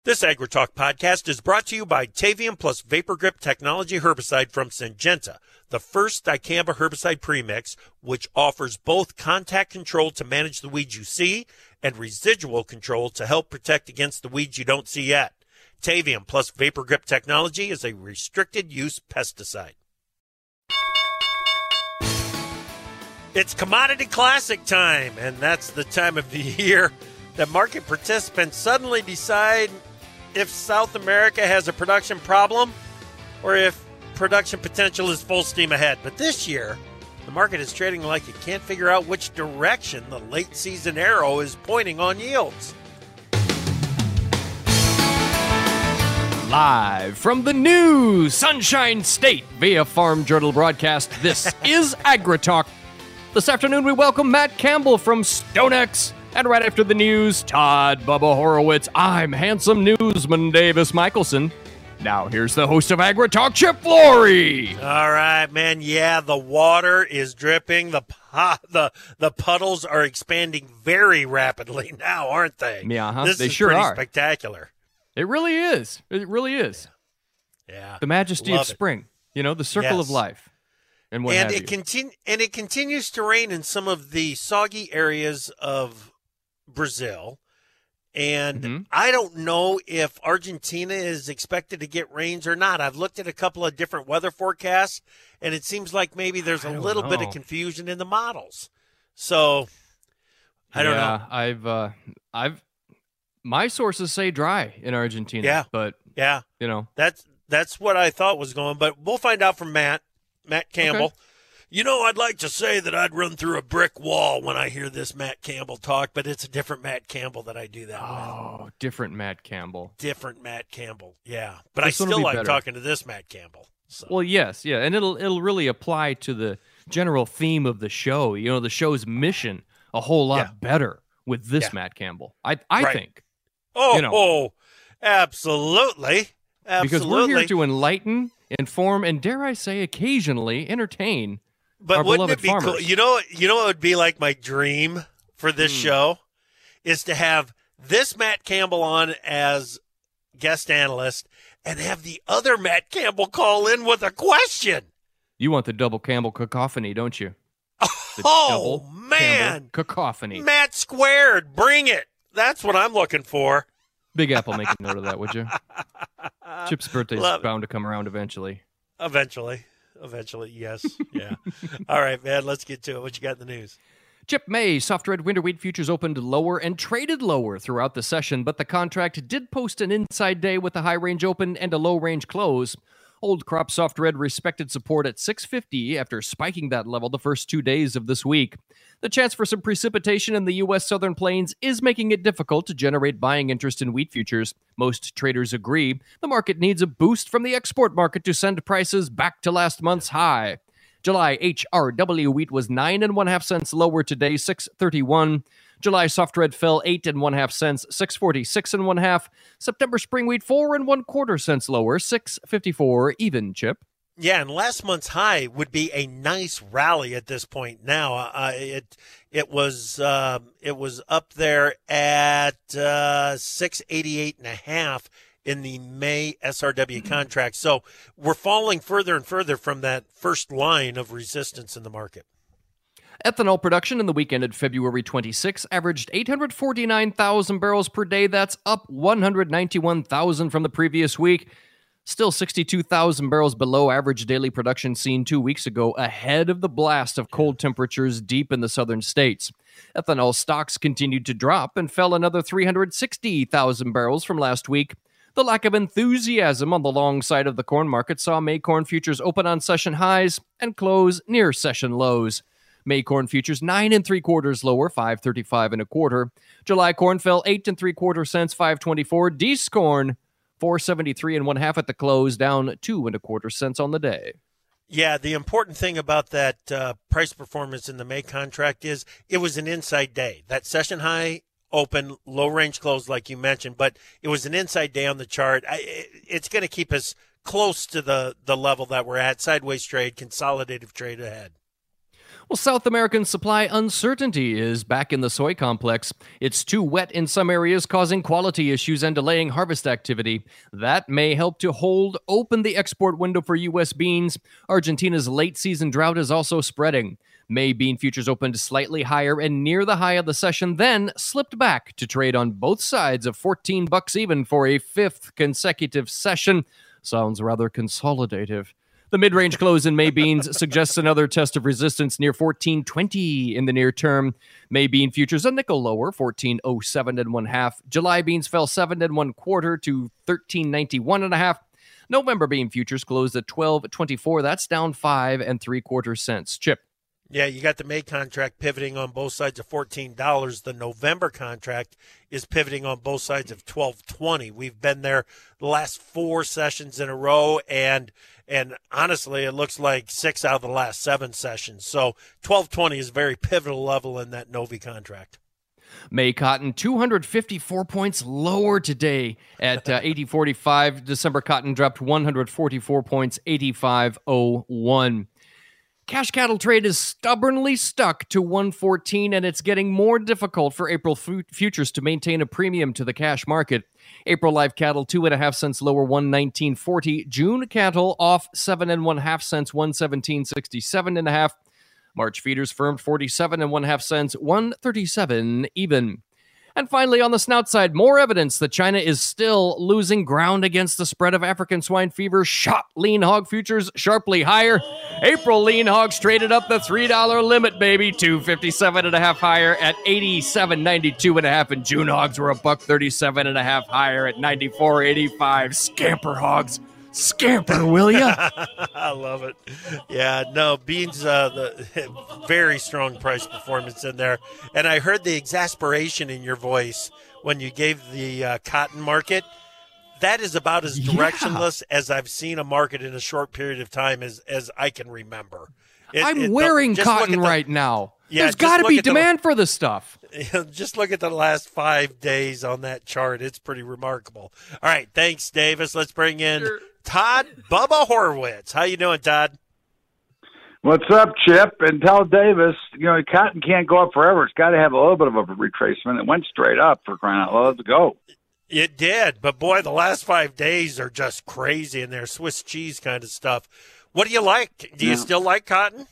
This AgriTalk podcast is brought to you by Tavium Plus Vapor Grip Technology Herbicide from Syngenta, the first dicamba herbicide premix, which offers both contact control to manage the weeds you see and residual control to help protect against the weeds you don't see yet. Tavium Plus Vapor Grip Technology is a restricted use pesticide. It's Commodity Classic time, and that's the time of the year that market participants suddenly decide if South America has a production problem or if production potential is full steam ahead. But this year, the market is trading like it can't figure out which direction the late season arrow is pointing on yields. Live from the new Sunshine State via Farm Journal broadcast, this is AgriTalk. This afternoon, we welcome Matt Campbell from StoneX. And right after the news, Todd Bubba Horowitz. I'm handsome newsman Davis Michelson. Now here's the host of AgriTalk, Chip Flory. All right, man. Yeah, the water is dripping. The puddles are expanding very rapidly now, aren't they? Yeah, This they is sure pretty are. spectacular. It really is. It really is. Yeah. The majesty Love of it. spring. You know, the circle of Yes. life. And what have you. It continues to rain in some of the soggy areas of Brazil. And I don't know if Argentina is expected to get rains or not. I've looked at a couple of different weather forecasts, and it seems like maybe there's a little bit of confusion in the models. So I don't know. My sources say dry in Argentina. Yeah. But Yeah. you know. That's what I thought was going, but we'll find out from Matt Campbell. Okay. You know, I'd like to say that I'd run through a brick wall when I hear this Matt Campbell talk, but it's a different Matt Campbell that I do that with. Oh, different Matt Campbell. Different Matt Campbell, yeah. But This I one will still be like better. talking to this Matt Campbell. So. Well, yes, yeah, and it'll really apply to the general theme of the show. You know, the show's mission a whole lot better with this Matt Campbell. I Right. think. Oh, you know. Absolutely. Because we're here to enlighten, inform, and dare I say, occasionally entertain But our wouldn't beloved it be farmers. cool? You know what would be like my dream for this show is to have this Matt Campbell on as guest analyst and have the other Matt Campbell call in with a question. You want the double Campbell cacophony, don't you? The Oh, double man. Campbell cacophony. Matt squared, bring it. That's what I'm looking for. Big Apple, make a note of that, would you? Chip's birthday is Love it. bound to come around eventually. Eventually, yes. Yeah. All right, man, let's get to it. What you got in the news? Chip, May soft red winter wheat futures opened lower and traded lower throughout the session, but the contract did post an inside day with a high range open and a low range close. Old crop soft red respected support at 650 after spiking that level the first 2 days of this week. The chance for some precipitation in the U.S. Southern Plains is making it difficult to generate buying interest in wheat futures. Most traders agree the market needs a boost from the export market to send prices back to last month's high. July HRW wheat was 9 1/2 cents lower today, 6.31. July soft red fell 8 1/2 cents, 6.46 1/2. September spring wheat 4 1/4 cents lower, 6.54 even. Chip. Yeah, and last month's high would be a nice rally at this point. Now, it was up there at 688.5 in the May SRW contract. So we're falling further and further from that first line of resistance in the market. Ethanol production in the week ended February 26 averaged 849,000 barrels per day. That's up 191,000 from the previous week. Still 62,000 barrels below average daily production seen 2 weeks ago, ahead of the blast of cold temperatures deep in the southern states. Ethanol stocks continued to drop and fell another 360,000 barrels from last week. The lack of enthusiasm on the long side of the corn market saw May corn futures open on session highs and close near session lows. May corn futures 9 3/4 lower, 5.35 1/4. July corn fell 8 3/4 cents, 5.24. Dees corn 4.73 1/2 at the close, down 2 1/4 cents on the day. Yeah, the important thing about that price performance in the May contract is it was an inside day. That session high open, low range close, like you mentioned, but it was an inside day on the chart. It's going to keep us close to the level that we're at. Sideways trade, consolidative trade ahead. Well, South American supply uncertainty is back in the soy complex. It's too wet in some areas, causing quality issues and delaying harvest activity. That may help to hold open the export window for U.S. beans. Argentina's late season drought is also spreading. May bean futures opened slightly higher and near the high of the session, then slipped back to trade on both sides of $14 even for a fifth consecutive session. Sounds rather consolidative. The mid-range close in May beans suggests another test of resistance near 14.20 in the near term. May bean futures a nickel lower, 14.07 1/2. July beans fell 7 1/4 to 13.91 1/2. November bean futures closed at 12.24. That's down 5 3/4 cents. Chip. Yeah, you got the May contract pivoting on both sides of $14. The November contract is pivoting on both sides of $12.20. We've been there the last 4 sessions in a row, and honestly, it looks like 6 out of the last 7 sessions. So $12.20 is a very pivotal level in that Novi contract. May cotton 254 points lower today at 80.45. December cotton dropped 144 points, 85.01. Cash cattle trade is stubbornly stuck to 114, and it's getting more difficult for April futures to maintain a premium to the cash market. April live cattle 2.5 cents lower, 119.40. June cattle off 7.5 cents, 117.67.5. March feeders firmed 47.5 cents, 137 even. And finally, on the snout side, more evidence that China is still losing ground against the spread of African swine fever shot lean hog futures sharply higher. April lean hogs traded up the $3 limit, baby, 257.5 higher at 87.92.5, and June hogs were $137.5 higher at 94.85. Scamper hogs. Scamper, will ya? I love it. Yeah, no, beans, the very strong price performance in there. And I heard the exasperation in your voice when you gave the cotton market. That is about as directionless as I've seen a market in a short period of time as I can remember. I'm wearing cotton right now. Yeah, there's got to be demand for this stuff. Just look at the last 5 days on that chart. It's pretty remarkable. All right, thanks, Davis. Let's bring in Todd Bubba Horwitz. How you doing, Todd? What's up, Chip? And tell Davis, cotton can't go up forever. It's got to have a little bit of a retracement. It went straight up, for crying out loud. Let's go. It did, but boy, the last 5 days are just crazy in there, Swiss cheese kind of stuff. What do you like? Do you still like cotton?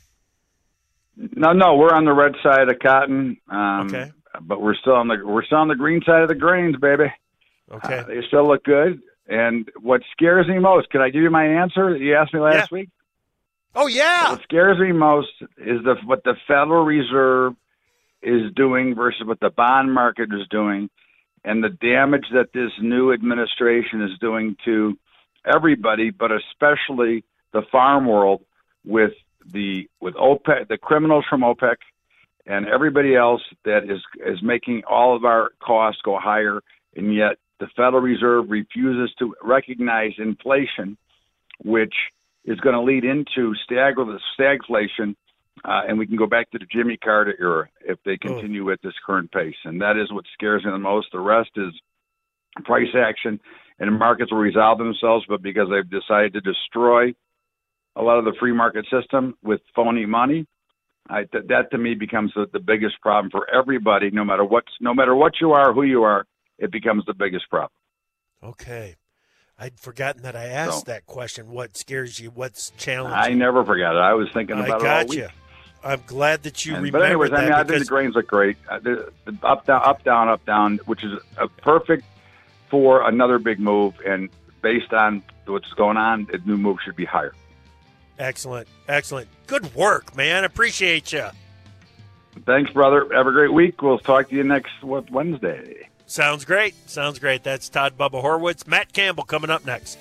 No, we're on the red side of cotton. Okay, but we're still on the green side of the grains, baby. Okay, they still look good. And what scares me most, can I give you my answer that you asked me last week? Oh, yeah. What scares me most is what the Federal Reserve is doing versus what the bond market is doing, and the damage that this new administration is doing to everybody, but especially the farm world with OPEC, the criminals from OPEC, and everybody else that is making all of our costs go higher, and yet the Federal Reserve refuses to recognize inflation, which is going to lead into stagflation, and we can go back to the Jimmy Carter era if they continue at this current pace. And that is what scares me the most. The rest is price action, and the markets will resolve themselves, but because they've decided to destroy a lot of the free market system with phony money, that to me becomes the biggest problem for everybody, no matter what you are, who you are. It becomes the biggest problem. Okay. I'd forgotten that I asked that question. What scares you? What's challenging? I never forgot it. I was thinking about it all week. I'm glad that you remembered but anyways, that. I think the grains look great. The up, down, which is perfect for another big move. And based on what's going on, the new move should be higher. Excellent. Good work, man. Appreciate you. Thanks, brother. Have a great week. We'll talk to you next Wednesday. Sounds great. That's Todd Bubba Horwitz. Matt Campbell coming up next.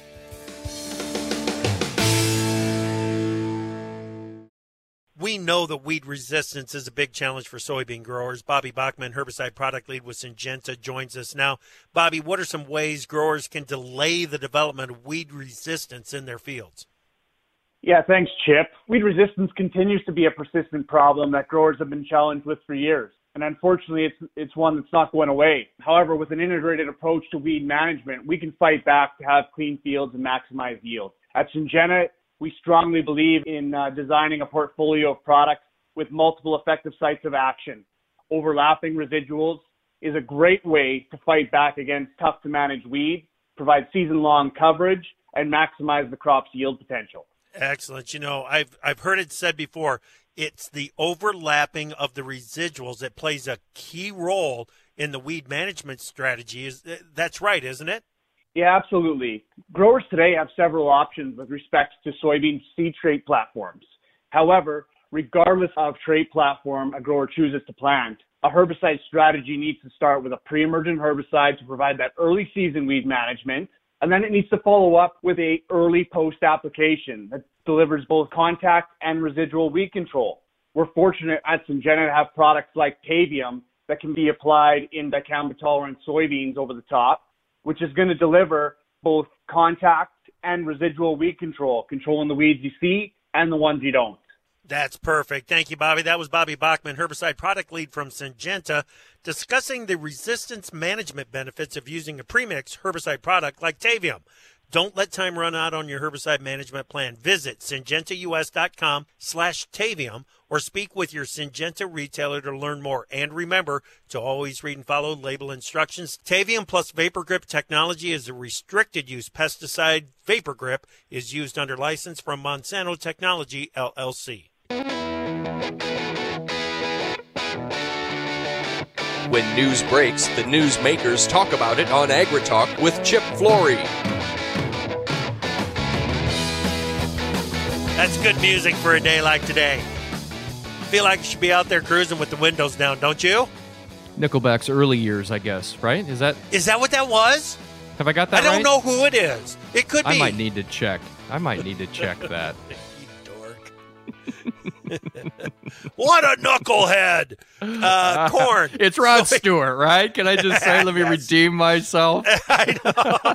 We know that weed resistance is a big challenge for soybean growers. Bobby Bachman, herbicide product lead with Syngenta, joins us now. Bobby, what are some ways growers can delay the development of weed resistance in their fields? Yeah, thanks, Chip. Weed resistance continues to be a persistent problem that growers have been challenged with for years. And unfortunately, it's one that's not going away. However, with an integrated approach to weed management, we can fight back to have clean fields and maximize yield. At Syngenta, we strongly believe in designing a portfolio of products with multiple effective sites of action. Overlapping residuals is a great way to fight back against tough-to-manage weeds, provide season-long coverage, and maximize the crop's yield potential. Excellent. You know, I've heard it said before, it's the overlapping of the residuals that plays a key role in the weed management strategy. That's right, isn't it? Yeah, absolutely. Growers today have several options with respect to soybean seed trait platforms. However, regardless of trait platform a grower chooses to plant, a herbicide strategy needs to start with a pre-emergent herbicide to provide that early season weed management, and then it needs to follow up with a early post-application that delivers both contact and residual weed control. We're fortunate at Syngenta to have products like Tavium that can be applied in dicamba-tolerant soybeans over the top, which is going to deliver both contact and residual weed control, controlling the weeds you see and the ones you don't. That's perfect. Thank you, Bobby. That was Bobby Bachman, herbicide product lead from Syngenta, discussing the resistance management benefits of using a premix herbicide product like Tavium. Don't let time run out on your herbicide management plan. Visit syngentaus.com/Tavium or speak with your Syngenta retailer to learn more. And remember to always read and follow label instructions. Tavium plus Vapor Grip technology is a restricted use pesticide. Vapor Grip is used under license from Monsanto Technology, LLC. When news breaks, the newsmakers talk about it on AgriTalk with Chip Flory. That's good music for a day like today. Feel like you should be out there cruising with the windows down, don't you? Nickelback's early years, I guess, right? Is that what that was? Have I got that right? right? I don't know who it is. It could be. I might need to check that. You dork. What a knucklehead. Corn. It's Rod Stewart, right? Can I just say, let me redeem myself? I know.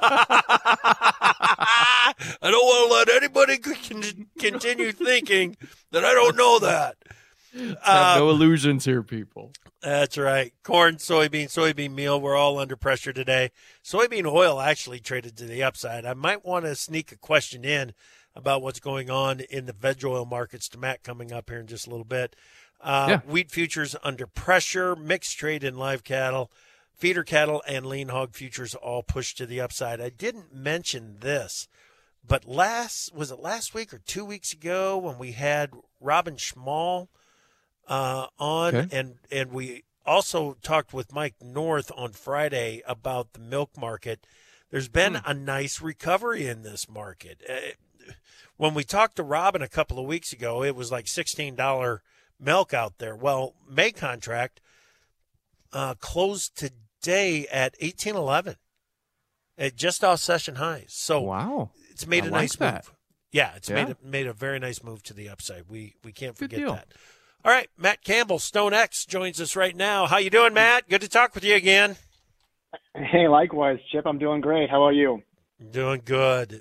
I don't want to let anybody continue thinking that I don't know that. Have no illusions here, people. That's right. Corn, soybean meal, we're all under pressure today. Soybean oil actually traded to the upside. I might want to sneak a question in about what's going on in the veg oil markets to Matt coming up here in just a little bit. Wheat futures under pressure, mixed trade in live cattle, feeder cattle, and lean hog futures all pushed to the upside. I didn't mention this, but was it last week or 2 weeks ago when we had Robin Schmall on, okay. and we also talked with Mike North on Friday about the milk market. There's been a nice recovery in this market. When we talked to Robin a couple of weeks ago, it was like $16 milk out there. Well, May contract closed today at $18.11, just off session highs. So wow, it's made a nice move. Yeah, it's Yeah. made a very nice move to the upside. We can't Good forget deal. that. All right, Matt Campbell, StoneX, joins us right now. How you doing, Matt? Good to talk with you again. Hey, likewise, Chip. I'm doing great. How are you? Doing good.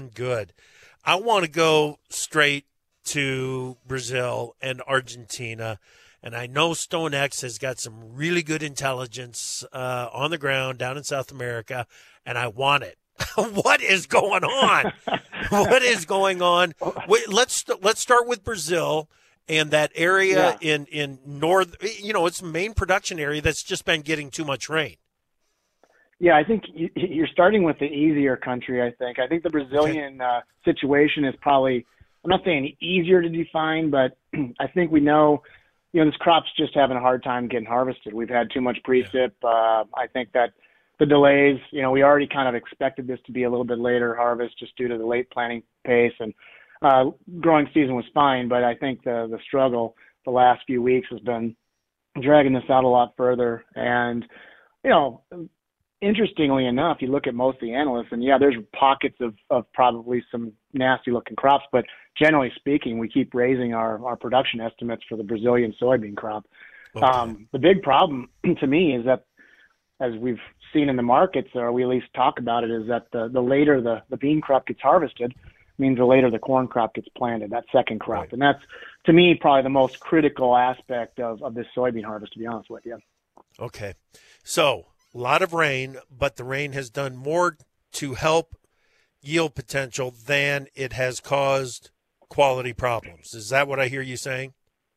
I want to go straight to Brazil and Argentina, and I know StoneX has got some really good intelligence on the ground down in South America, and I want it. What is going on? What is going on? Wait, let's start with Brazil and that area in north. You know, it's the main production area that's just been getting too much rain. Yeah, I think you're starting with the easier country, I think. I think the Brazilian situation is probably, I'm not saying easier to define, but I think we know, this crop's just having a hard time getting harvested. We've had too much precip. I think that the delays, we already kind of expected this to be a little bit later harvest just due to the late planting pace, and growing season was fine, but I think the struggle the last few weeks has been dragging this out a lot further. And, interestingly enough, you look at most of the analysts, and there's pockets of probably some nasty looking crops, but generally speaking, we keep raising our production estimates for the Brazilian soybean crop. Okay. The big problem to me is that, as we've seen in the markets, or we at least talk about it, is that the later the bean crop gets harvested means the later the corn crop gets planted, that second crop. Right. And that's, to me, probably the most critical aspect of this soybean harvest, to be honest with you. Okay. So, a lot of rain, but the rain has done more to help yield potential than it has caused quality problems. Is that what I hear you saying?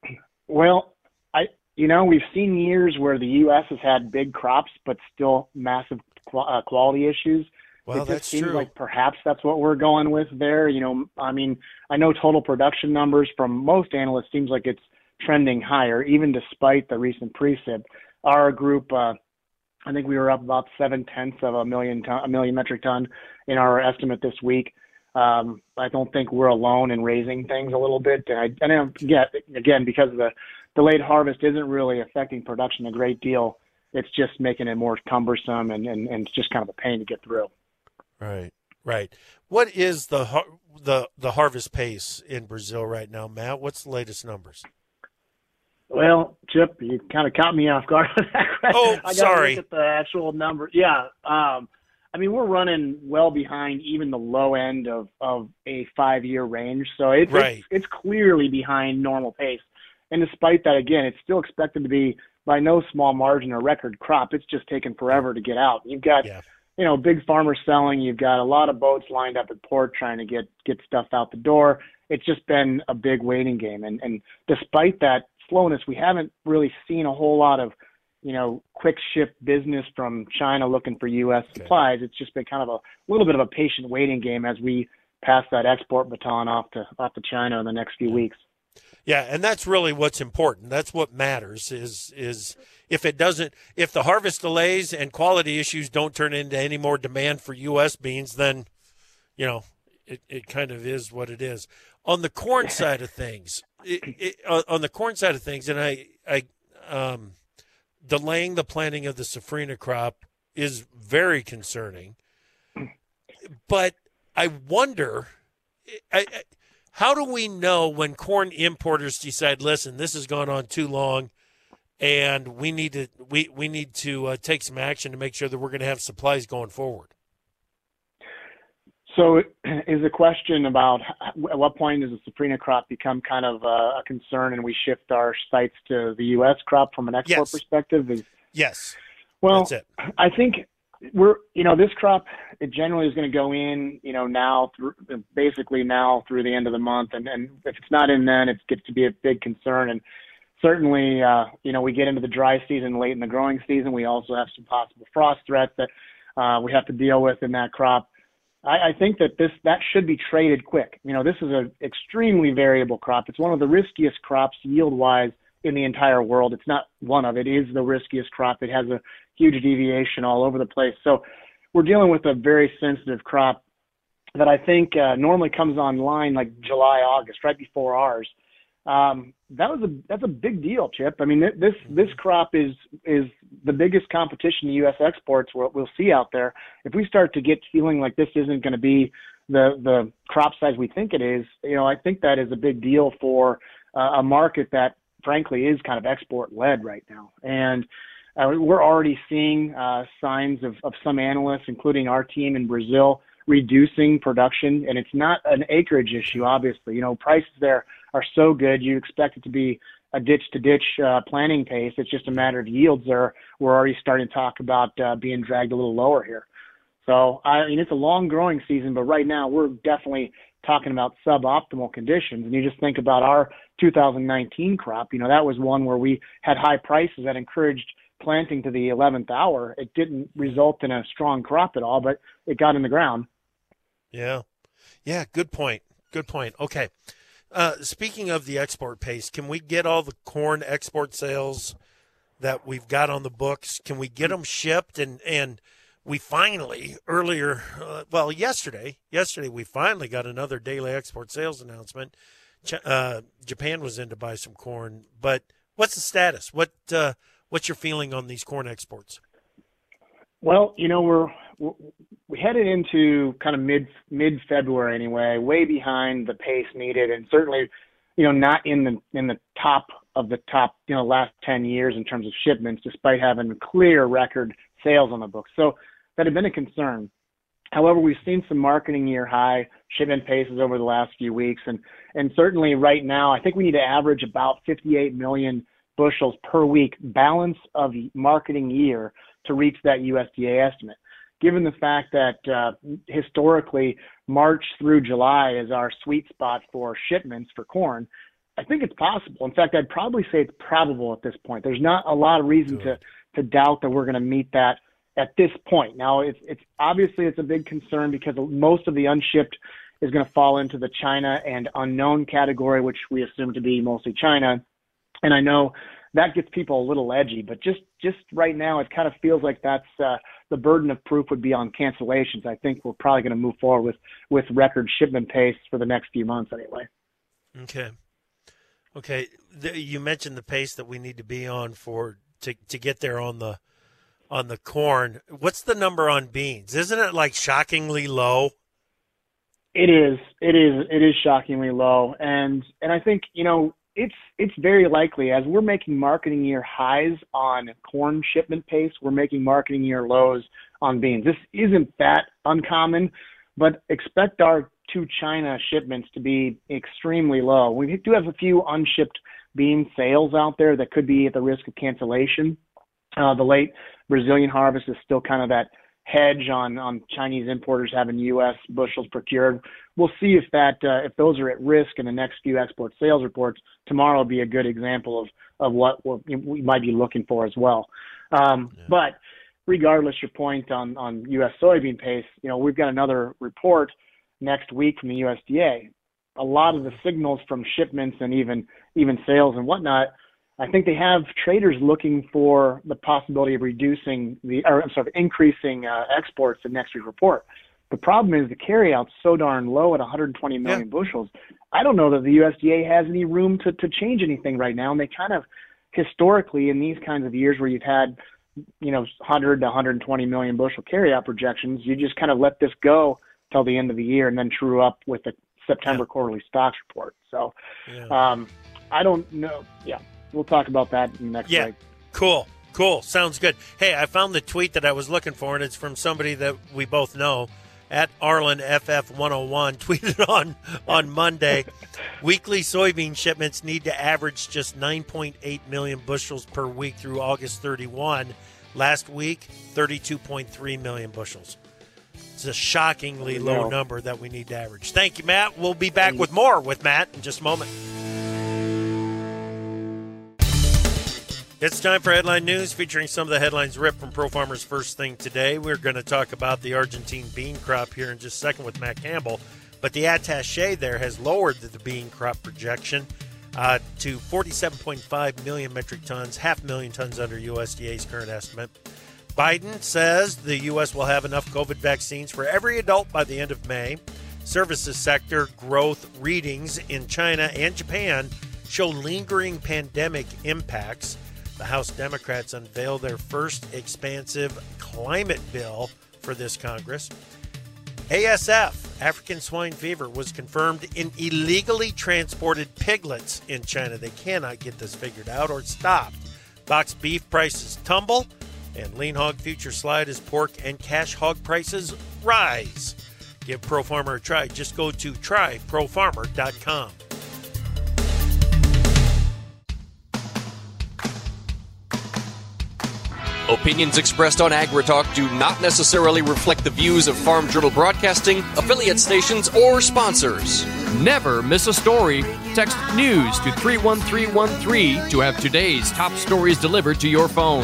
Well, we've seen years where the U.S. has had big crops, but still massive quality issues. Well, it that's just seems true. like perhaps that's what we're going with there. I know total production numbers from most analysts seems like it's trending higher, even despite the recent precip. Our group, I think we were up about 0.7 of a million metric ton in our estimate this week. I don't think we're alone in raising things a little bit. And I don't get, again, because the delayed harvest isn't really affecting production a great deal. It's just making it more cumbersome and it's just kind of a pain to get through. Right. What is the harvest pace in Brazil right now, Matt? What's the latest numbers? Well, Chip, you kind of caught me off guard with that question. Oh, I sorry. Look at the actual number. Yeah. We're running well behind even the low end of a 5-year range. So it's clearly behind normal pace. And despite that, again, it's still expected to be by no small margin a record crop. It's just taken forever to get out. You've got, big farmers selling. You've got a lot of boats lined up at port trying to get stuff out the door. It's just been a big waiting game. And despite that slowness, we haven't really seen a whole lot of, quick ship business from China looking for U.S. supplies. It's just been kind of a little bit of a patient waiting game as we pass that export baton off to China in the next few weeks. Yeah, and that's really what's important. That's what matters is if the harvest delays and quality issues don't turn into any more demand for U.S. beans, then, it kind of is what it is. On the corn side of things, and I delaying the planting of the safrinha crop is very concerning. But I wonder, how do we know when corn importers decide, listen, this has gone on too long, and we need to take some action to make sure that we're going to have supplies going forward? So is the question about at what point does the safrinha crop become kind of a concern and we shift our sights to the U.S. crop from an export perspective? Yes. Well, that's it. I think this crop, it generally is going to go in, now through the end of the month. And if it's not in then, it gets to be a big concern. And certainly, we get into the dry season late in the growing season. We also have some possible frost threats that we have to deal with in that crop. I think that should be traded quick. This is an extremely variable crop. It's one of the riskiest crops yield-wise in the entire world. It's not one of it. It is the riskiest crop. It has a huge deviation all over the place. So we're dealing with a very sensitive crop that I think normally comes online like July, August, right before ours. That's a big deal, Chip. I mean, this crop is the biggest competition to U.S. exports we'll see out there. If we start to get feeling like this isn't going to be the crop size we think it is, I think that is a big deal for a market that, frankly, is kind of export-led right now. And we're already seeing signs of some analysts, including our team in Brazil, reducing production. And it's not an acreage issue, obviously. Prices there are so good, you expect it to be a ditch-to-ditch planting pace. It's just a matter of yields we're already starting to talk about being dragged a little lower here. So, it's a long growing season, but right now we're definitely talking about suboptimal conditions. And you just think about our 2019 crop, that was one where we had high prices that encouraged planting to the 11th hour. It didn't result in a strong crop at all, but it got in the ground. Yeah. Good point. Okay. Speaking of the export pace, can we get all the corn export sales that we've got on the books? Can we get them shipped? And we finally, yesterday, we finally got another daily export sales announcement. Japan was in to buy some corn, but what's the status? What's your feeling on these corn exports? Well, we headed into kind of mid-February anyway, way behind the pace needed, and certainly, not in the top of the top, last 10 years in terms of shipments, despite having clear record sales on the books. So that had been a concern. However, we've seen some marketing year high shipment paces over the last few weeks, and certainly right now, I think we need to average about 58 million bushels per week balance of marketing year to reach that USDA estimate. Given the fact that historically March through July is our sweet spot for shipments for corn, I think it's possible. In fact, I'd probably say it's probable at this point. There's not a lot of reason to doubt that we're going to meet that at this point. Now, it's obviously it's a big concern because most of the unshipped is going to fall into the China and unknown category, which we assume to be mostly China. And I know that gets people a little edgy, but just right now, it kind of feels like that's the burden of proof would be on cancellations. I think we're probably going to move forward with record shipment pace for the next few months anyway. Okay. You mentioned the pace that we need to be on to get there on the corn. What's the number on beans? Isn't it like shockingly low? It is shockingly low, and I think it's very likely as we're making marketing year highs on corn shipment pace, we're making marketing year lows on beans. This isn't that uncommon, but expect our to China shipments to be extremely low. We do have a few unshipped bean sales out there that could be at the risk of cancellation. The late Brazilian harvest is still kind of that hedge on Chinese importers having U.S. bushels procured. We'll see if those are at risk in the next few export sales reports. Tomorrow will be a good example of what we might be looking for as well. But regardless, your point on U.S. soybean pace, we've got another report next week from the USDA. A lot of the signals from shipments and even sales and whatnot, I think they have traders looking for the possibility of increasing exports in next week's report. The problem is the carryout's so darn low at 120 million bushels. I don't know that the USDA has any room to change anything right now. And they kind of historically in these kinds of years where you've had 100 to 120 million bushel carryout projections, you just kind of let this go till the end of the year and then true up with the September quarterly stocks report. So I don't know. Yeah. We'll talk about that in the next break. Cool. Sounds good. Hey, I found the tweet that I was looking for, and it's from somebody that we both know, at ArlenFF101, tweeted on Monday. Weekly soybean shipments need to average just 9.8 million bushels per week through August 31. Last week, 32.3 million bushels. It's a shockingly low number that we need to average. Thank you, Matt. We'll be back with more with Matt in just a moment. It's time for Headline News, featuring some of the headlines ripped from Pro Farmer's First Thing today. We're going to talk about the Argentine bean crop here in just a second with Matt Campbell. But the attaché there has lowered the bean crop projection to 47.5 million metric tons, 500,000 tons under USDA's current estimate. Biden says the U.S. will have enough COVID vaccines for every adult by the end of May. Services sector growth readings in China and Japan show lingering pandemic impacts. The House Democrats unveil their first expansive climate bill for this Congress. ASF, African swine fever, was confirmed in illegally transported piglets in China. They cannot get this figured out or stopped. Boxed beef prices tumble, and lean hog future slide as pork and cash hog prices rise. Give Pro Farmer a try. Just go to tryprofarmer.com. Opinions expressed on AgriTalk do not necessarily reflect the views of Farm Journal Broadcasting, affiliate stations, or sponsors. Never miss a story. Text NEWS to 31313 to have today's top stories delivered to your phone.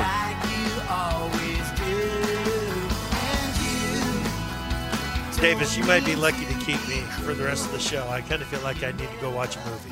Davis, you might be lucky to keep me for the rest of the show. I kind of feel like I need to go watch a movie.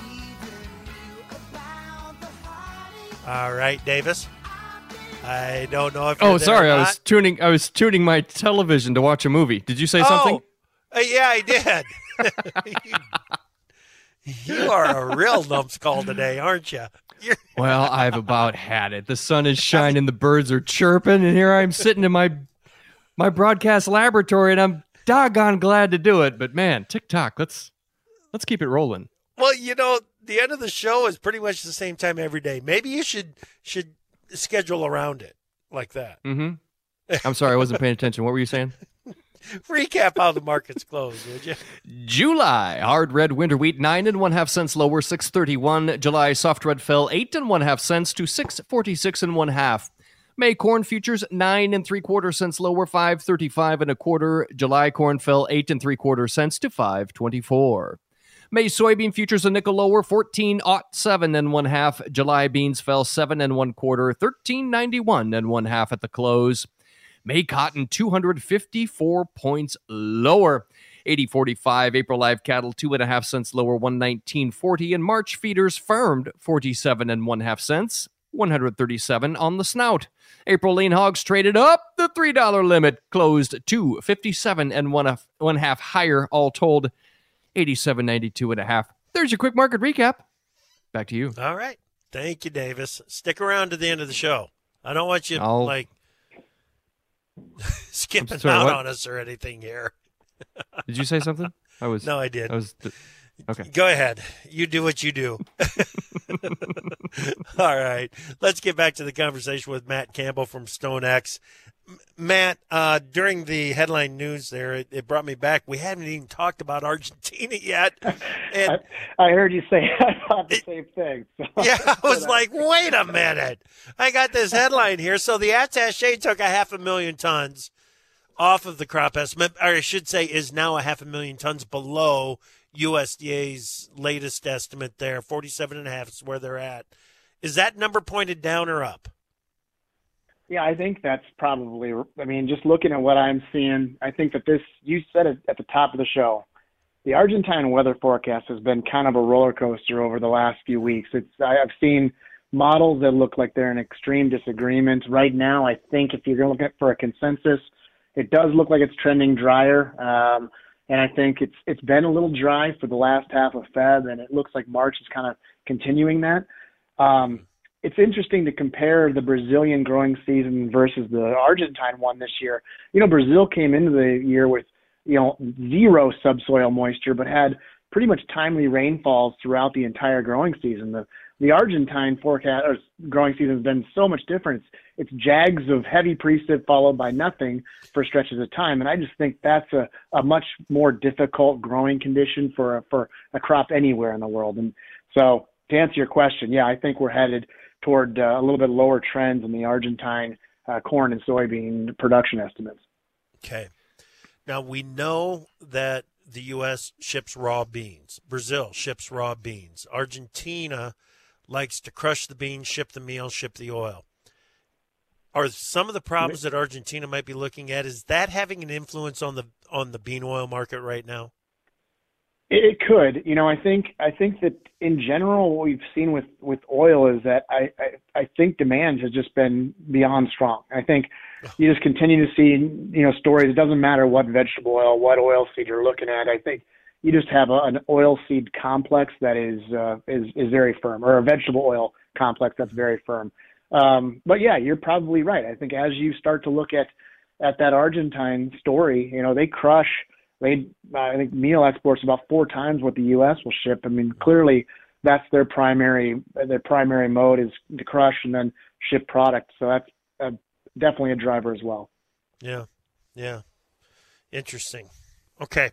All right, Davis. I don't know if you're sorry, there or not. I was tuning my television to watch a movie. Did you say something? Yeah, I did. You are a real numbskull today, aren't you? Well, I've about had it. The sun is shining, the birds are chirping, and here I'm sitting in my broadcast laboratory, and I'm doggone glad to do it. But man, TikTok, let's keep it rolling. Well, the end of the show is pretty much the same time every day. Maybe you should schedule around it like that. Mm-hmm. I'm sorry, I wasn't paying attention. What were you saying? Recap how the markets closed, would you? July, hard red winter wheat 9 1/2 cents lower, 6.31. July, soft red fell 8 1/2 cents to 6.46 1/2. May corn futures 9 3/4 cents lower, 5.35 1/4. July corn fell 8 3/4 cents to 5.24. May soybean futures a nickel lower, 14.07 and 1/2. July beans fell 7 1/4, 13.91 and 1/2 at the close. May cotton 254 points lower, 80.45. April live cattle 2.5 cents lower, 119.40. And March feeders firmed 47 1/2 cents, 137 on the snout. April lean hogs traded up the $3 limit, closed 257 1/2 higher, all told 87.92 1/2. There's your quick market recap. Back to you. All right. Thank you, Davis. Stick around to the end of the show. I don't want you skipping out on us or anything here. Did you say something? No, I did. Okay. Go ahead. You do what you do. All right. Let's get back to the conversation with Matt Campbell from StoneX. Matt, during the headline news there, it brought me back. We haven't even talked about Argentina yet. And I heard you say I thought the same thing. So. Yeah, I was like, wait a minute. I got this headline here. So the attaché took 500,000 tons off of the crop estimate, or I should say is now 500,000 tons below USDA's latest estimate there. 47.5 is where they're at. Is that number pointed down or up? Yeah, I think that's probably, just looking at what I'm seeing, I think that you said it at the top of the show, the Argentine weather forecast has been kind of a roller coaster over the last few weeks. I've seen models that look like they're in extreme disagreement. Right now, I think if you're looking for a consensus, it does look like it's trending drier. And I think it's been a little dry for the last half of Feb, and it looks like March is kind of continuing that. It's interesting to compare the Brazilian growing season versus the Argentine one this year. Brazil came into the year with, zero subsoil moisture, but had pretty much timely rainfalls throughout the entire growing season. The Argentine forecast or growing season has been so much different. It's jags of heavy precip followed by nothing for stretches of time. And I just think that's a much more difficult growing condition for a crop anywhere in the world. And so to answer your question, yeah, I think we're headed toward a little bit lower trends in the Argentine corn and soybean production estimates. Okay. Now, we know that the U.S. ships raw beans. Brazil ships raw beans. Argentina likes to crush the beans, ship the meal, ship the oil. Are some of the problems that Argentina might be looking at, is that having an influence on the bean oil market right now? It could. I think that in general, what we've seen with oil is that I think demand has just been beyond strong. I think you just continue to see, stories. It doesn't matter what vegetable oil, what oil seed you're looking at. I think you just have an oil seed complex that is very firm, or a vegetable oil complex that's very firm. But yeah, you're probably right. I think as you start to look at that Argentine story, they crush. I think meal exports about 4 times what the U.S. will ship. Clearly that's their primary mode is to crush and then ship product. So that's definitely a driver as well. Yeah. Interesting. Okay.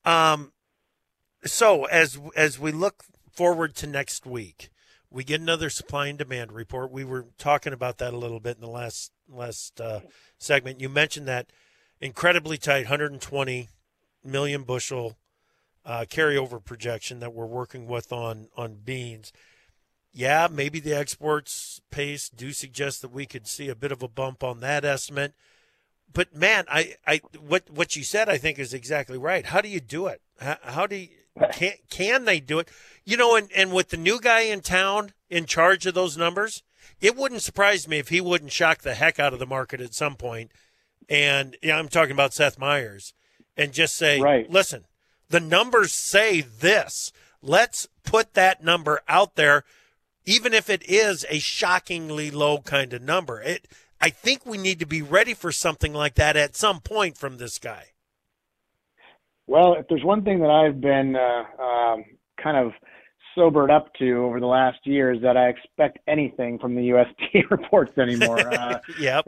So as we look forward to next week, we get another supply and demand report. We were talking about that a little bit in the last segment. You mentioned that incredibly tight 120 million bushel carryover projection that we're working with on beans. Yeah, maybe the exports pace do suggest that we could see a bit of a bump on that estimate. But man, what you said I think is exactly right. How do you do it? How do you, can they do it? And with the new guy in town in charge of those numbers, it wouldn't surprise me if he wouldn't shock the heck out of the market at some point. And I'm talking about Seth Meyers. And just say, right. Listen, the numbers say this. Let's put that number out there, even if it is a shockingly low kind of number. I think we need to be ready for something like that at some point from this guy. Well, if there's one thing that I've been kind of sobered up to over the last year is that I expect anything from the USDA reports anymore. Yep.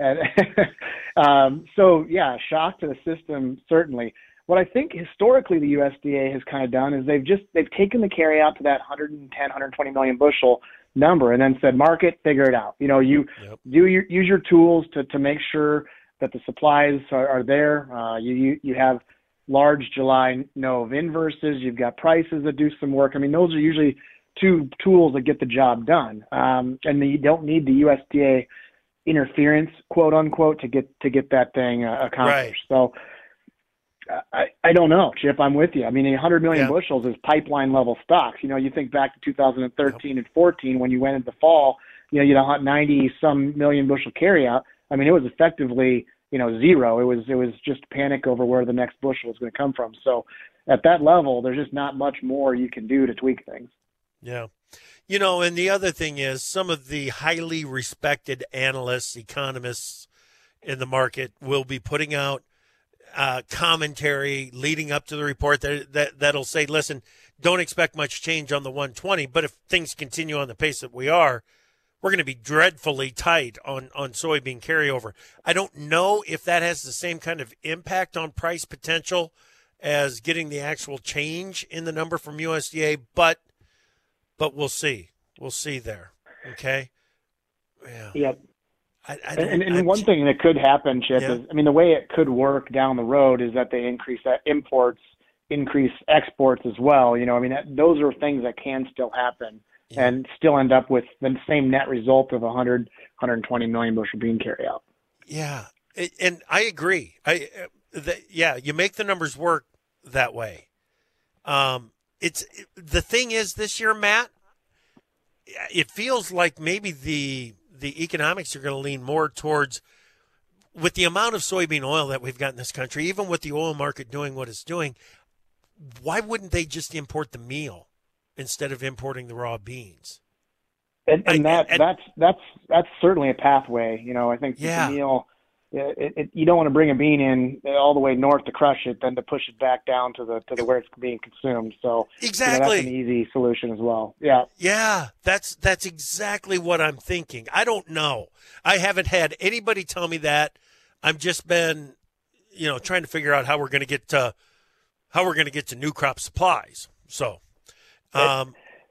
So, yeah, shock to the system, certainly. What I think historically the USDA has kind of done is they've taken the carry out to that 110, 120 million bushel number and then said, market, figure it out. Use your tools to make sure that the supplies are there. You have large July no of inverses. You've got prices that do some work. I mean, those are usually two tools that get the job done. And you don't need the USDA interference, quote unquote, to get that thing accomplished. Right. So I don't know, Chip. I'm with you. I mean, 100 million bushels is pipeline level stocks. You know, you think back to 2013 and 14 when you went into the fall. You know, you had 90 some million bushel carryout. I mean, it was effectively, you know, zero. It was just panic over where the next bushel was going to come from. So at that level, there's just not much more you can do to tweak things. Yeah. You know, and the other thing is some of the highly respected analysts, economists in the market will be putting out commentary leading up to the report that'll say, listen, don't expect much change on the 120, but if things continue on the pace that we are, we're going to be dreadfully tight on soybean carryover. I don't know if that has the same kind of impact on price potential as getting the actual change in the number from USDA, but we'll see. We'll see there. Okay? Yeah. Yep. And one thing that could happen, Chip, is, I mean, the way it could work down the road is that they increase imports, increase exports as well. You know, I mean, those are things that can still happen and still end up with the same net result of 120 million bushel bean carryout. Yeah. And I agree. You make the numbers work that way. The thing is this year, Matt, it feels like maybe the economics are going to lean more towards, with the amount of soybean oil that we've got in this country, even with the oil market doing what it's doing, why wouldn't they just import the meal instead of importing the raw beans? That's certainly a pathway. You know, I think the meal, you don't want to bring a bean in all the way north to crush it, then to push it back down to the where it's being consumed. So exactly, that's an easy solution as well. Yeah. Yeah, that's exactly what I'm thinking. I don't know. I haven't had anybody tell me that. I've just been, trying to figure out how we're going to get to new crop supplies. So, go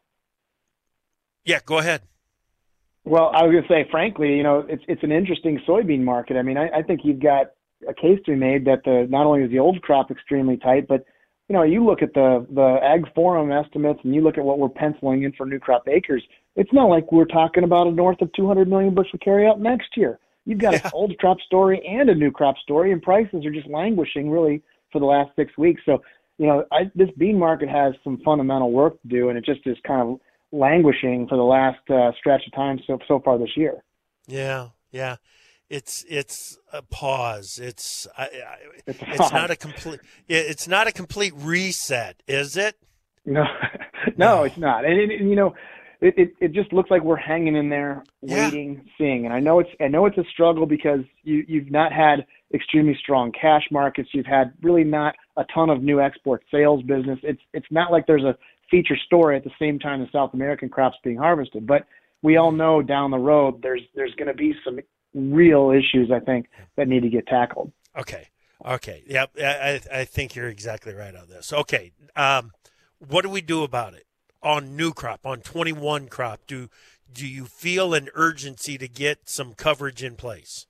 ahead. Well, I was going to say, frankly, it's an interesting soybean market. I mean, I think you've got a case to be made that not only is the old crop extremely tight, but you look at the Ag Forum estimates and you look at what we're penciling in for new crop acres. It's not like we're talking about a north of 200 million bushel carryout next year. You've got an old crop story and a new crop story, and prices are just languishing really for the last 6 weeks. So, this bean market has some fundamental work to do, and it just is kind of languishing for the last stretch of time so far this year. Yeah. It's a pause. It's not a complete reset, is it? No, it's not. And it just looks like we're hanging in there, waiting, seeing. And I know it's a struggle because you've not had extremely strong cash markets. You've had really not a ton of new export sales business. It's not like there's a feature story at the same time the South American crop's being harvested. But we all know down the road there's going to be some real issues, I think, that need to get tackled. Okay. Yep. I think you're exactly right on this. Okay. What do we do about it on new crop, on 21 crop? Do you feel an urgency to get some coverage in place?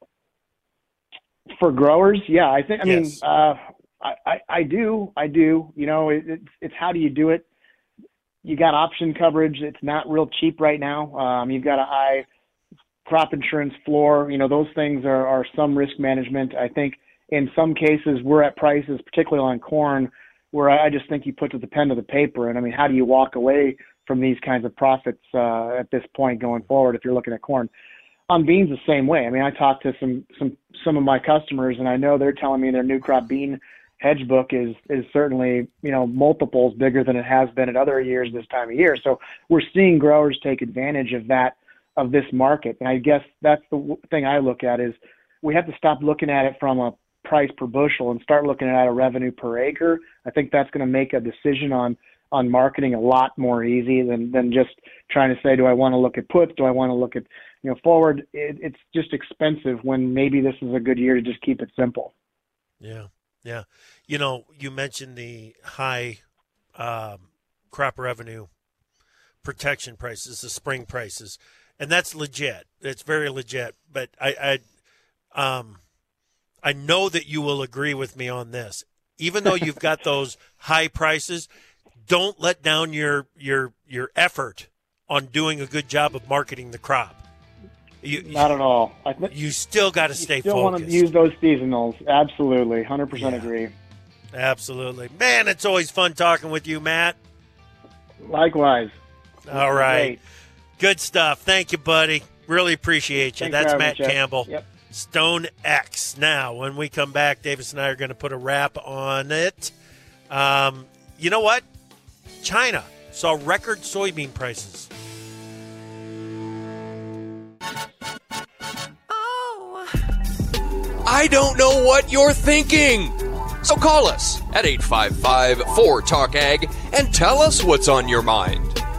For growers? Yeah, I think, yes. I do. It's how do you do it? You got option coverage. It's not real cheap right now. You've got a high crop insurance floor. Those things are some risk management. I think in some cases we're at prices, particularly on corn, where I just think you put the pen to the paper. And how do you walk away from these kinds of profits at this point going forward if you're looking at corn? On beans, the same way. I talked to some of my customers, and I know they're telling me their new crop bean hedge book is certainly, multiples bigger than it has been at other years this time of year. So we're seeing growers take advantage of this market. And I guess that's the thing I look at is we have to stop looking at it from a price per bushel and start looking at a revenue per acre. I think that's going to make a decision on marketing a lot more easy than just trying to say, do I want to look at puts? Do I want to look at, forward? It's just expensive when maybe this is a good year to just keep it simple. Yeah. You mentioned the high crop revenue protection prices, the spring prices, and that's legit. It's very legit. But I know that you will agree with me on this. even though you've got those high prices, don't let down your effort on doing a good job of marketing the crop. Not at all. You still got to stay still focused. Want to use those seasonals. Absolutely. 100% agree. Absolutely. Man, it's always fun talking with you, Matt. Likewise. All right. Great. Good stuff. Thank you, buddy. Really appreciate you. Thanks That's for Matt having me, Jeff. Campbell. Yep. Stone X. Now, when we come back, Davis and I are going to put a wrap on it. You know what? China saw record soybean prices. I don't know what you're thinking. So call us at 855-4TALK-AG and tell us what's on your mind.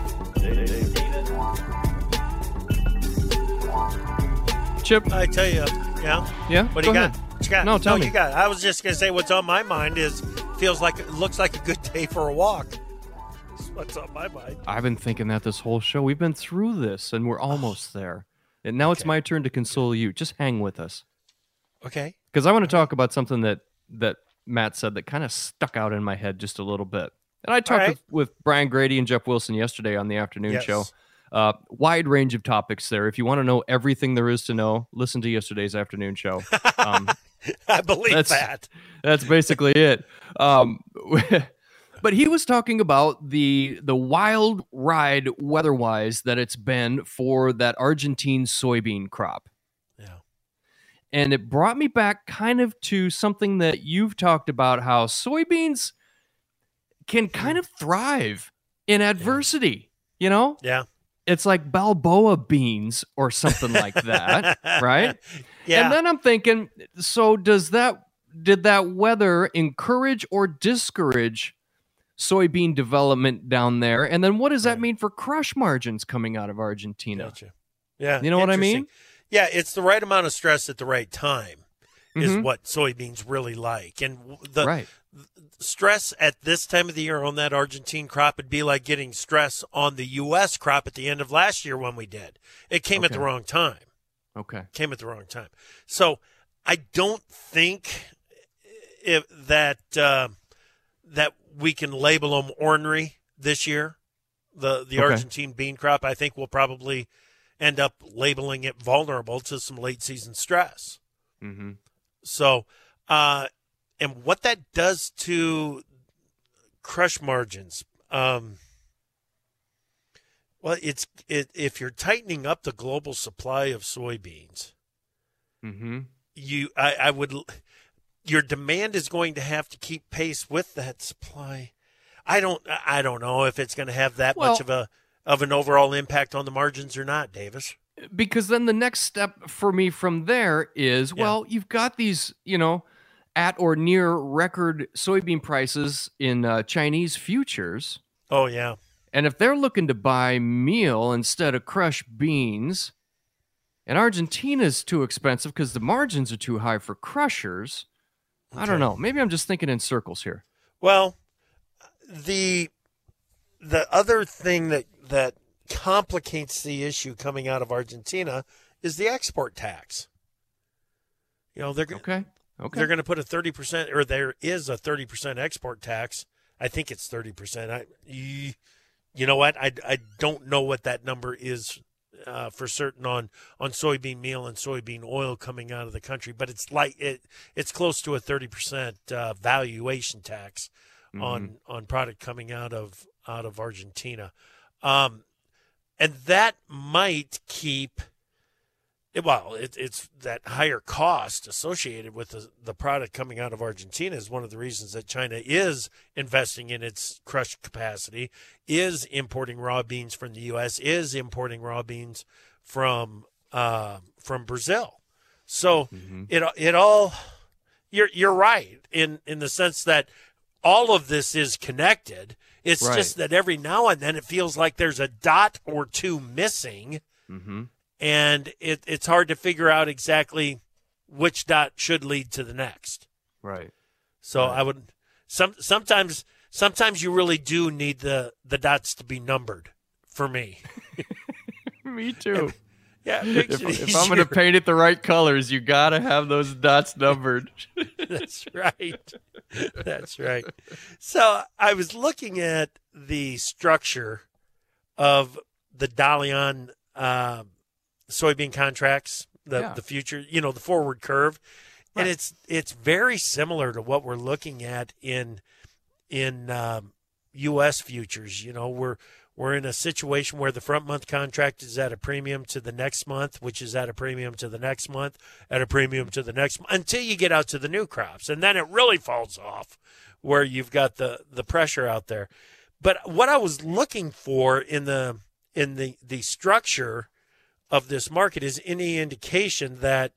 Chip. I tell you, yeah? Yeah? What do you Go got? ahead. What you got? No, tell me. You got it. I was just going to say what's on my mind is looks like a good day for a walk. That's what's on my mind. I've been thinking that this whole show. We've been through this, and we're almost there. And now it's my turn to console you. Just hang with us. Okay. Because I want to talk about something that Matt said that kind of stuck out in my head just a little bit. And I talked with Brian Grady and Jeff Wilson yesterday on the afternoon show. Wide range of topics there. If you want to know everything there is to know, listen to yesterday's afternoon show. I believe that. That's basically it. But he was talking about the wild ride weather-wise that it's been for that Argentine soybean crop. Yeah. And it brought me back kind of to something that you've talked about, how soybeans can kind of thrive in adversity, you know? Yeah. It's like Balboa beans or something like that, right? Yeah. And then I'm thinking, so did that weather encourage or discourage soybean development down there? And then what does that mean for crush margins coming out of Argentina? Gotcha. Yeah. You know what I mean? Yeah, it's the right amount of stress at the right time is what soybeans really like. And the stress at this time of the year on that Argentine crop would be like getting stress on the U.S. crop at the end of last year when we did. It came at the wrong time. Okay. Came at the wrong time. So I don't think that we can label them ornery this year, the Argentine bean crop. I think we'll probably end up labeling it vulnerable to some late season stress. Mm-hmm. So, and what that does to crush margins, well, if you're tightening up the global supply of soybeans, your demand is going to have to keep pace with that supply. I don't know if it's going to have that much of an overall impact on the margins or not, Davis. Because then the next step for me from there is, you've got these, at or near record soybean prices in Chinese futures. Oh, yeah. And if they're looking to buy meal instead of crushed beans, and Argentina's too expensive because the margins are too high for crushers, I don't know. Maybe I'm just thinking in circles here. Well, the other thing that complicates the issue coming out of Argentina is the export tax. They're okay. They're going to put a 30%, or there is a 30% export tax. I think it's 30%. You know what? I don't know what that number is for certain on soybean meal and soybean oil coming out of the country, but it's close to a 30% valuation tax on product coming out of Argentina. And that might keep, it's that higher cost associated with the product coming out of Argentina is one of the reasons that China is investing in its crush capacity, is importing raw beans from the U.S., is importing raw beans from Brazil. So it all, you're right in the sense that all of this is connected. It's just that every now and then it feels like there's a dot or two missing, and it's hard to figure out exactly which dot should lead to the next. Right. So I would sometimes you really do need the dots to be numbered for me. Me too. Yeah. It makes it if I'm going to paint it the right colors, you got to have those dots numbered. That's right. That's right. So I was looking at the structure of the Dalian soybean contracts, the future, the forward curve, and it's very similar to what we're looking at in U.S. futures. We're in a situation where the front month contract is at a premium to the next month, which is at a premium to the next month, at a premium to the next month, until you get out to the new crops. And then it really falls off where you've got the pressure out there. But what I was looking for in the structure of this market is any indication that,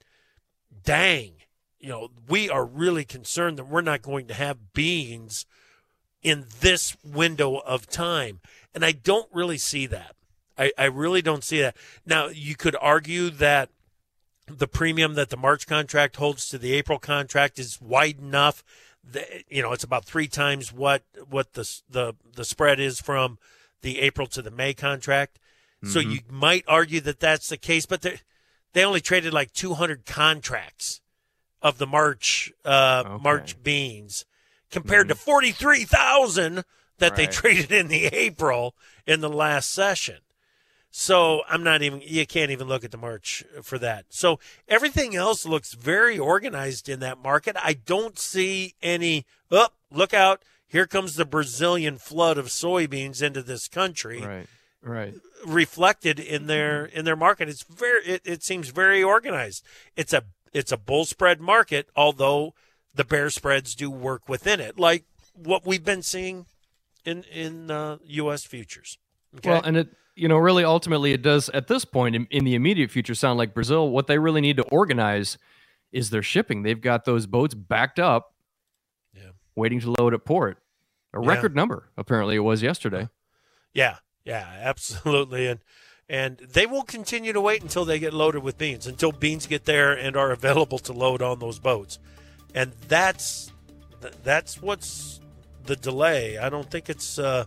we are really concerned that we're not going to have beans in this window of time. And I don't really see that. I really don't see that. Now, you could argue that the premium that the March contract holds to the April contract is wide enough that, it's about 3 times what the spread is from the April to the May contract. Mm-hmm. So you might argue that that's the case, but they only traded like 200 contracts of the March beans compared to 43,000 that they traded in the April in the last session. So you can't even look at the March for that. So everything else looks very organized in that market. I don't see any, look out, here comes the Brazilian flood of soybeans into this country. Right. Reflected in their market. It seems very organized. It's a bull spread market, although the bear spreads do work within it, like what we've been seeing in U.S. futures. Okay? Well, and it, really ultimately it does at this point in the immediate future sound like Brazil. What they really need to organize is their shipping. They've got those boats backed up, waiting to load at port. A record number, apparently it was yesterday. Yeah, absolutely. And they will continue to wait until they get loaded with beans, until beans get there and are available to load on those boats. And that's what's the delay. I don't think it's a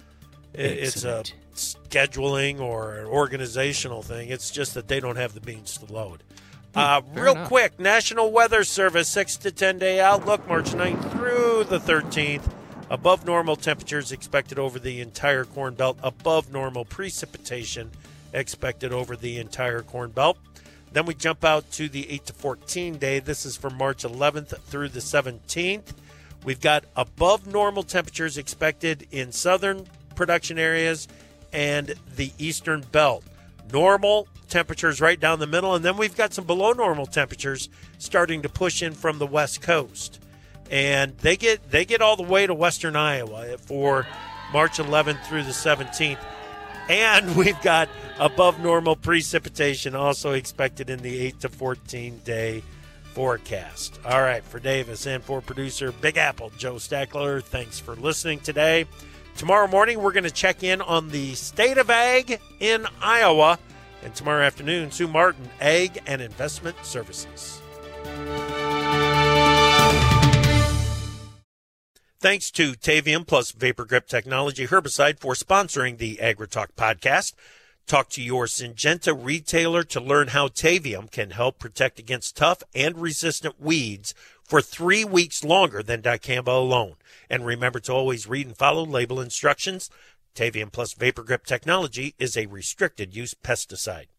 scheduling or an organizational thing. It's just that they don't have the beans to load. Real quick, National Weather Service 6 to 10 day outlook, March 9th through the 13th. Above normal temperatures expected over the entire Corn Belt. Above normal precipitation expected over the entire Corn Belt. Then we jump out to the 8 to 14 day. This is from March 11th through the 17th. We've got above normal temperatures expected in southern production areas and the eastern belt. Normal temperatures right down the middle, and then we've got some below normal temperatures starting to push in from the west coast. And they get all the way to western Iowa for March 11th through the 17th. And we've got above normal precipitation also expected in the 8 to 14 day forecast. All right, for Davis and for producer Big Apple, Joe Stackler, thanks for listening today. Tomorrow morning, we're going to check in on the state of ag in Iowa. And tomorrow afternoon, Sue Martin, Ag and Investment Services. Thanks to Tavium plus Vapor Grip Technology Herbicide for sponsoring the AgriTalk podcast. Talk to your Syngenta retailer to learn how Tavium can help protect against tough and resistant weeds for 3 weeks longer than dicamba alone. And remember to always read and follow label instructions. Tavium plus Vapor Grip Technology is a restricted use pesticide.